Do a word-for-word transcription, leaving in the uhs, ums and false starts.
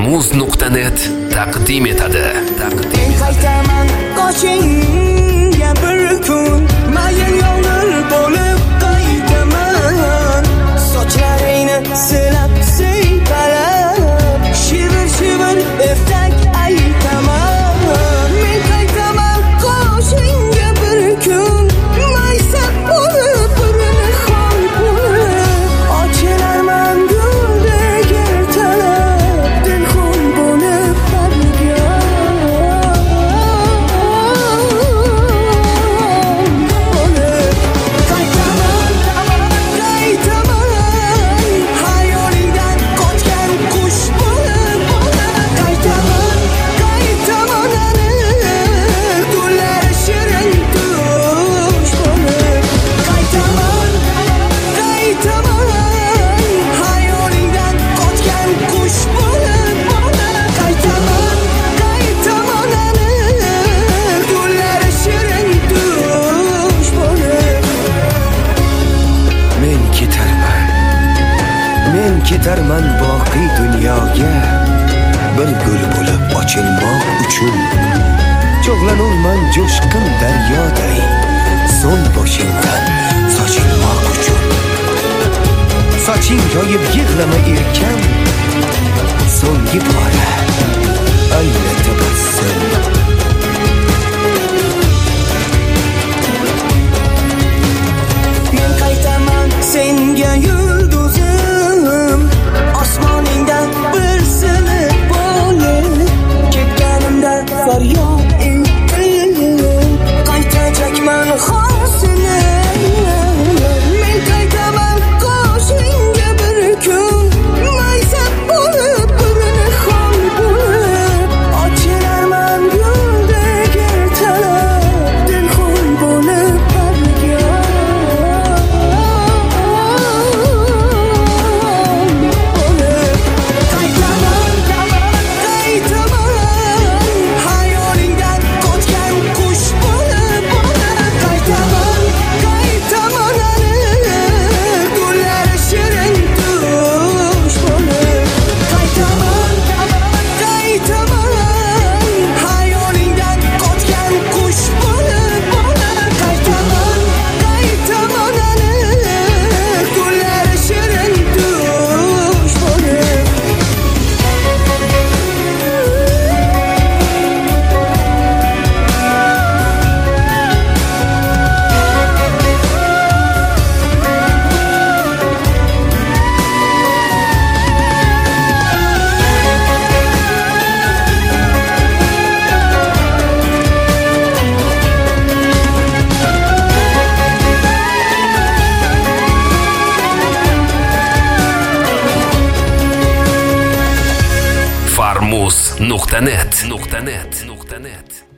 farmuz nuqta net taqdim etadi. Taqdim qaytaman qoshingga bir kun, mayin yolg'ir bo'lib qaytaman. Sochlaringni silab siypalab, shivir shivir ertak aytaman. Men qaytaman qoshingga bir kun, maysa bo'lib birini xol bo'lib, ochilarman guldek ertalab, dilxun bo'lib birga. Ketarman boqiy dunyoga, bir gul bo'lib ochilmoq uchun. Cho'g'lanurman jo'shqin daryoday, so'ng boshingdan sochilmoq uchun. Soching yoyib yig'lama erkam, so'nggi bora ayla tabassum. Men qaytaman senga yulduzim, osmoningda bir silib bo'lib, ketganimda faryod etib, qaytajakman hosini. Men qaytaman qoshingga bir kun, maysa bo'lib birini xol bo'lib, ochilarman guldek ertalab, dilxun bo'lib birga. farmuz nuqta net.